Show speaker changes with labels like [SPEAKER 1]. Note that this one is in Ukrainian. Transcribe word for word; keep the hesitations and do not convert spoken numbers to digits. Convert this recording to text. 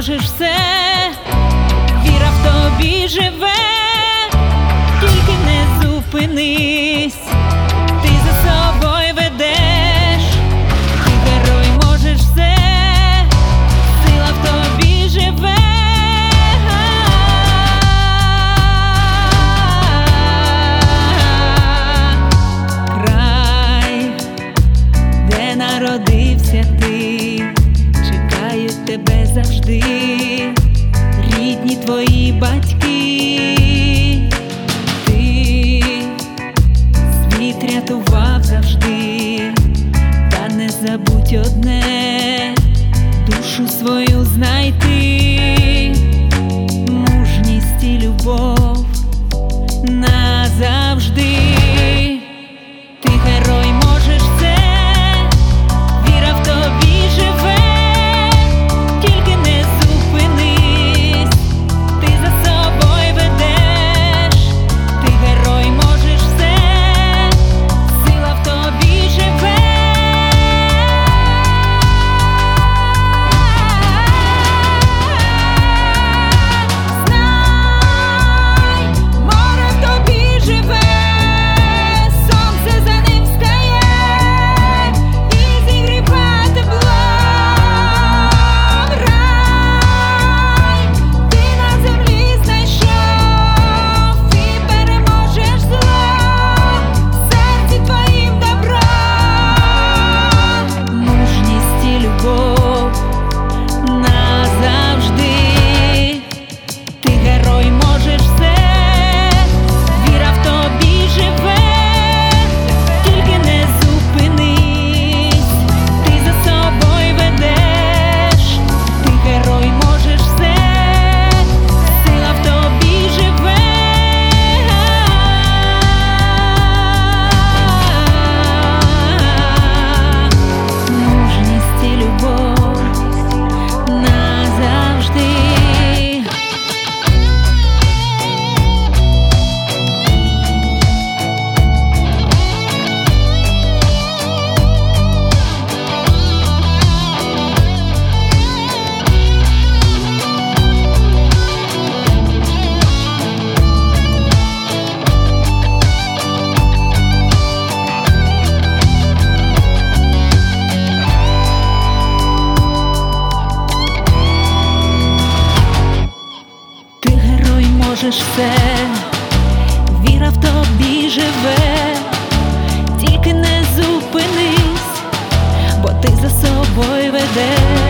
[SPEAKER 1] можеш все, віра в тобі живе, тільки не зупинись, ти за собою ведеш, ти герой, можеш все, сила в тобі живе. Край, де народився ти, чекають тебе завжди, рідні твої батьки. Ти світ рятував завжди, та не забудь одне, душу свою знайти, мужність і любов назавжди. Ти герой, можеш все, віра в тобі живе, тільки не зупинись, ти за собою ведеш, ти герой, можеш все, сила в тобі живе. Знай, море в тобі живе, сонце за ним встає і зігріває тепло. Рай, ти на землі знайшов і переможеш зло, в серці твоїм добро, мужність і любов назавжди. Ти герой, можеш все, віра в тобі живе, тільки не зупинись, ти за собою ведеш, ти герой, можеш все, сила в тобі живе. Мужність і любов назавжди. Ти герой, можеш все, віра в тобі живе, тільки не зупинись, бо ти за собою ведеш.